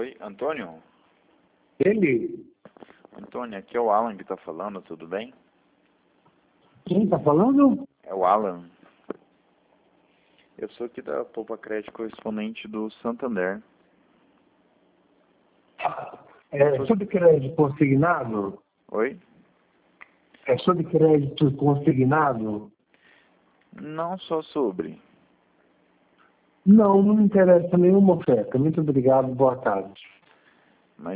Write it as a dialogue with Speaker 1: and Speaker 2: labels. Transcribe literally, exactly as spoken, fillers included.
Speaker 1: Oi, Antônio?
Speaker 2: Ele?
Speaker 1: Antônio, aqui é o Alan que tá falando, tudo bem?
Speaker 2: Quem tá falando?
Speaker 1: É o Alan. Eu sou aqui da Poupa Crédito, correspondente do Santander.
Speaker 2: É sobre crédito consignado?
Speaker 1: Oi?
Speaker 2: É sobre crédito consignado?
Speaker 1: Não só sobre.
Speaker 2: Não, não me interessa nenhuma oferta. Muito obrigado, boa tarde.